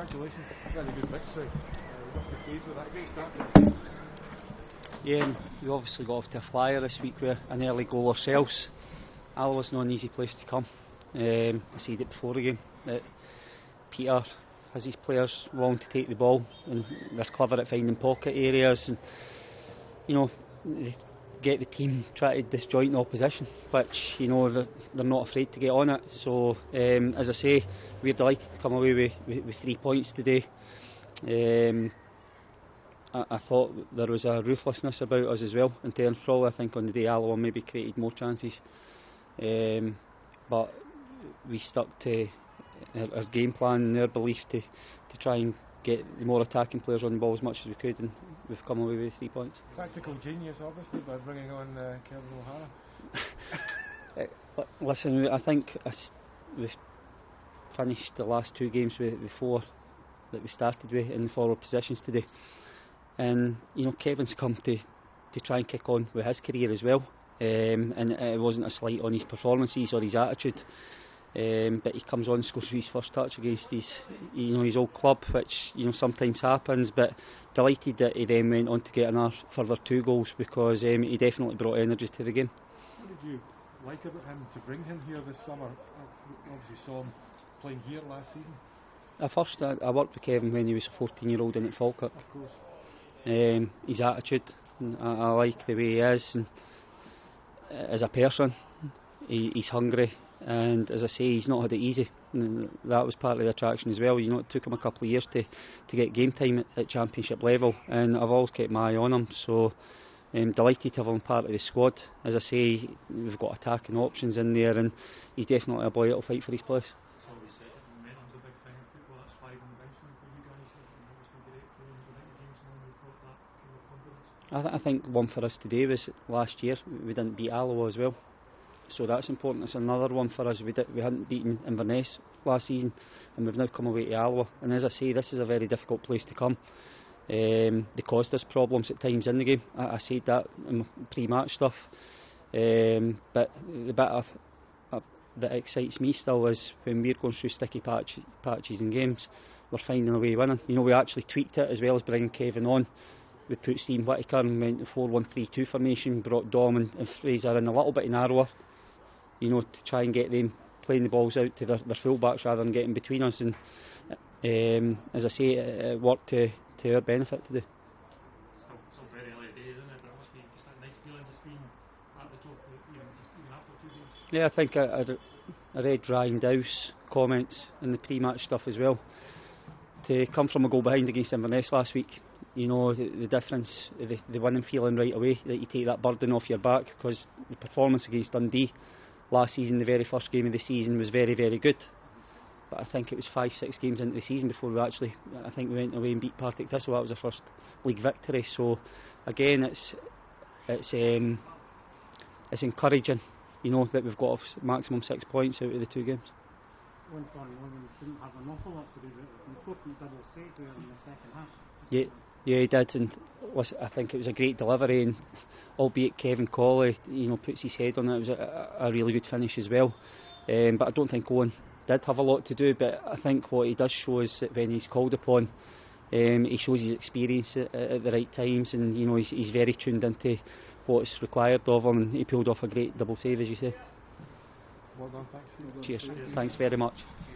congratulations. Very good victory. You must be pleased with that. Great start to the season. Yeah, we obviously got off to a flyer this week with an early goal ourselves. Alloa's not an easy place to come. I said it before the game that Peter has his players willing to take the ball, and they're clever at finding pocket areas, and they get the team try to disjoint the opposition, which they're not afraid to get on it. So as I say, we're delighted to come away with 3 points today. I thought there was a ruthlessness about us as well in terms. Probably I think on the day Alloa maybe created more chances, but we stuck to our game plan and our belief to try and get the more attacking players on the ball as much as we could, and we've come away with 3 points. Tactical genius, obviously, by bringing on Kevin O'Hara. Listen, I think we've finished the last 2 games with the 4 that we started with in the forward positions today, and Kevin's come to try and kick on with his career as well, and it wasn't a slight on his performances or his attitude. But he comes on and scores his first touch against his old club, which sometimes happens. But delighted that he then went on to get another further 2 goals, because he definitely brought energy to the game. What did you like about him to bring him here this summer? Obviously saw him playing here last season. At first, I worked with Kevin when he was a 14-year-old in at Falkirk. Of course. His attitude, I like the way he is, and as a person, he's hungry. And as I say, he's not had it easy. That was part of the attraction as well. It took him a couple of years to get game time at Championship level, and I've always kept my eye on him. So I'm delighted to have him part of the squad. As I say, we've got attacking options in there, and he's definitely a boy that'll fight for his place. I think one for us today was last year we didn't beat Alloa as well, so that's important. It's another one for us. We hadn't beaten Inverness last season, and we've now come away to Alloa. And as I say, this is a very difficult place to come. They caused us problems at times in the game. I said that in my pre-match stuff, but the bit that excites me still is when we're going through sticky patches in games, we're finding a way winning. We actually tweaked it as well as bringing Kevin on. We put Stephen Whittaker and went to 4-1-3-2 formation, brought Dom and Fraser in a little bit narrower, to try and get them playing the balls out to their full-backs rather than getting between us. And as I say, it worked to our benefit today. Still very early days, isn't it? But it must be just a nice feeling just being at the top, even after 2 games. Yeah, I think I read Ryan Dow's comments in the pre-match stuff as well. To come from a goal behind against Inverness last week, the difference, the winning feeling right away, that you take that burden off your back, because the performance against Dundee last season, the very first game of the season, was very, very good. But I think it was 5-6 games into the season before we went away and beat Partick Thistle. That was our first league victory. So again, it's encouraging, that we've got maximum 6 points out of the 2 games. One didn't have an awful lot to do, but an important double save there in the second half. Yeah, he did, and listen, I think it was a great delivery, and albeit Kevin Colley, puts his head on it, it was a really good finish as well. But I don't think Owen did have a lot to do, but I think what he does show is that when he's called upon, he shows his experience at the right times, and he's very tuned into what's required of him, and he pulled off a great double save, as you say. Well done, thanks. Cheers. Thanks very much.